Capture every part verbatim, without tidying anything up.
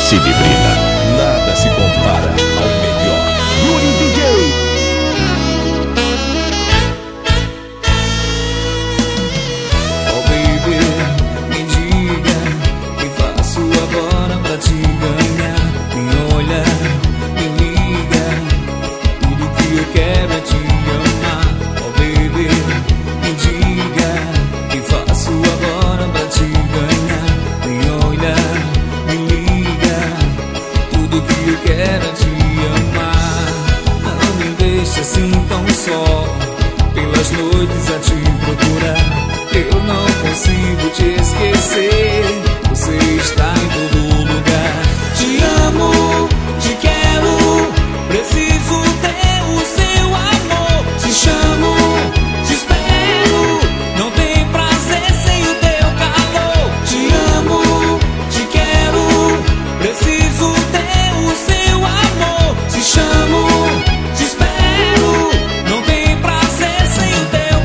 Cinebrina, nada se compara ao melhor. Yuri D J. Oh baby, me diga, que faço agora pra te ganhar? Me olha, me liga, tudo que eu quero é te amar. Oh baby, me diga, que faço agora pra te ganhar? Me olha, me liga, tudo que eu quero é te amar. Não me deixe assim tão só, pelas noites a te procurar. Eu não consigo te esquecer, você está em todo lugar. Te amo, te quero, preciso ter o seu amor. Te chamo, te espero, não tem prazer sem o teu calor. Te amo, te quero, preciso ter o seu amor. Te chamo, te espero, não tem prazer sem o teu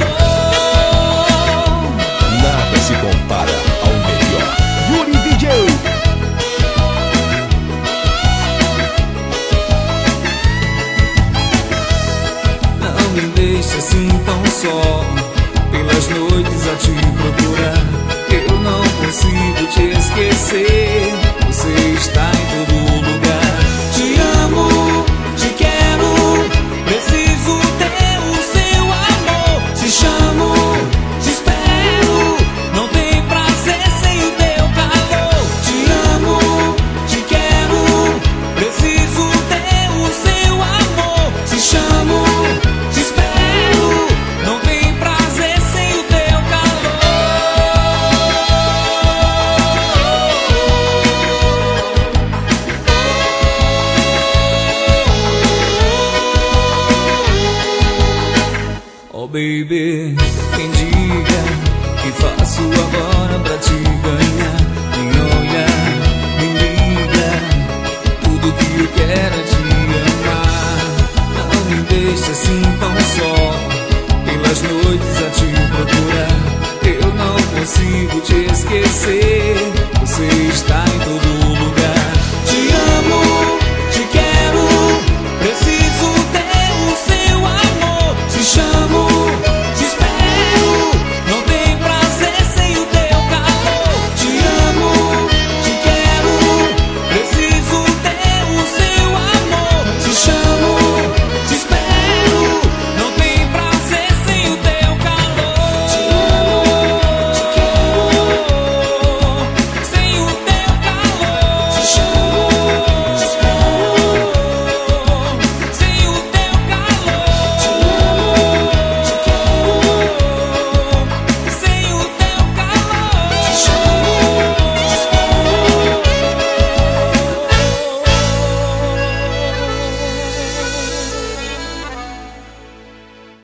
calor. Nada se compara ao melhor. Yuri D J. Não me deixe assim tão só, pelas noites a te procurar. Eu não consigo te esquecer, você está em todo lugar. Te amo, te quero, preciso ter o seu amor. Te chamo, te espero, não tem prazer sem o teu calor. Te amo, te quero, preciso ter o seu amor. Te chamo, te espero, não tem prazer sem o teu calor. Oh baby,